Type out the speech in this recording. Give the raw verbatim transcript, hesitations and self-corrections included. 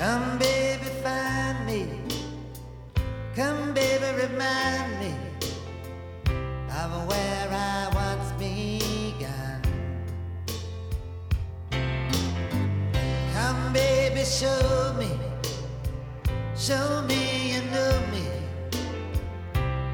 Come, baby, find me. Come, baby, remind me of where I once began. Come, baby, show me, show me